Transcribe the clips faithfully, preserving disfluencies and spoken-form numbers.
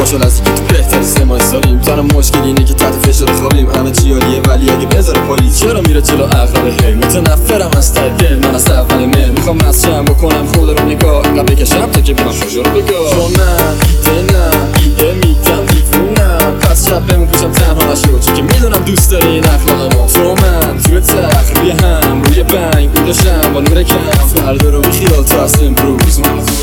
خوشحال از اینکه تو بهتری سمای سالیم. تنها مشکل اینه که تحت فشار خوابیم. همه چی عالیه ولی اگه بذاره پلیس چرا میره جلو عقل هی. متنفرم از ته دل من از اول من. میخوام مسجم بکنم خود رو نگاه اینقدر بکشم تا که بینم خوشا رو بگاه. چون من ایده نه ایده میگم دیوونم. پس شب بمون پیشم تنها نشو چون که میدونم دوست داری این اخلاقمو. تو من توی تخت روی هم روی بنگ بودشم با نور کم. فردا رو بیخیال تا از امروز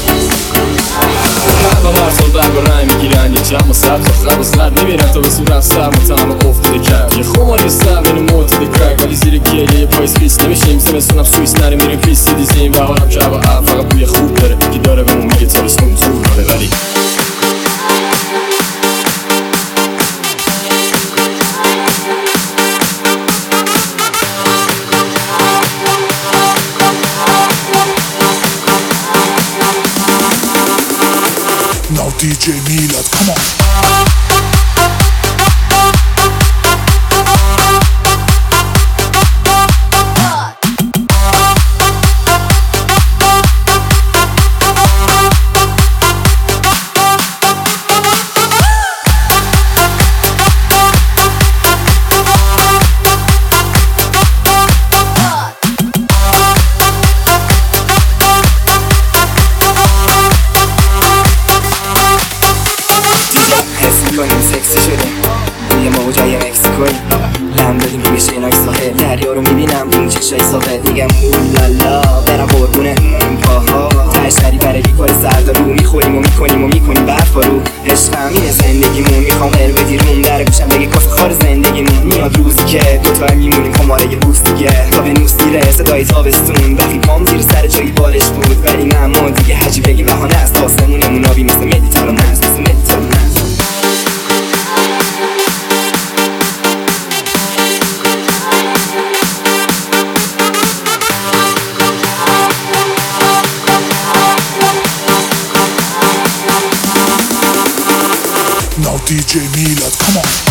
و هر سال برگ و رنگ میگیرن یه جمع و سر تا خب و سر نمیرن تا به صورت سر متهم و افتاده کرد. یه خماری سر بین معتده کرک ولی زیر گیله یه پایس پیس نمیشیم. زمستونم سویس نره میریم پیس دیزیم و حالم شب و عب فقط بوی خوب داره که داره بهمون میگه تابستون تو داره. ولی Now D J Milad, come on. سکسی شدیم یه موجای مکسیکویی لم دادیم روی شناک ساحل. دریا رو میبینم تو چشای ساحل میگم اولالا برم قربونه این پاها. تش سری برای کار سرد رو میخوریم و میکنیم و میکنیم برفا رو. عشقم اینه زندگیمون میخوام قربتی روم در گوشم بگه کاف خار زندگیمون. میاد روزی که دوتا میمونیم خماره یه بوس دیگه تا به نوس دیره صدای تابستون. وقتی پام زیر سر جایی بالش بود ولی نه ما دیگه حجی بگی بهانه است. آسمونمون آبی مثل مدیترانه است مثل مدیترانه است. Now D J Milad, come on.